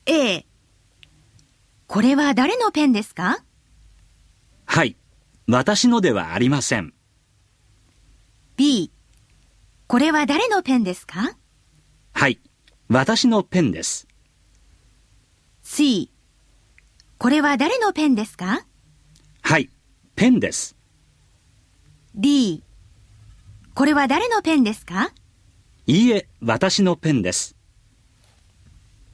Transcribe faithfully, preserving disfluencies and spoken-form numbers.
A、これは誰のペンですか？ はい、私のではありません。 B、これは誰のペンですか？ はい、私のペンです。 C、これは誰のペンですか？ はい、ペンです。 D、これは誰のペンですか？ いいえ、私のペンです。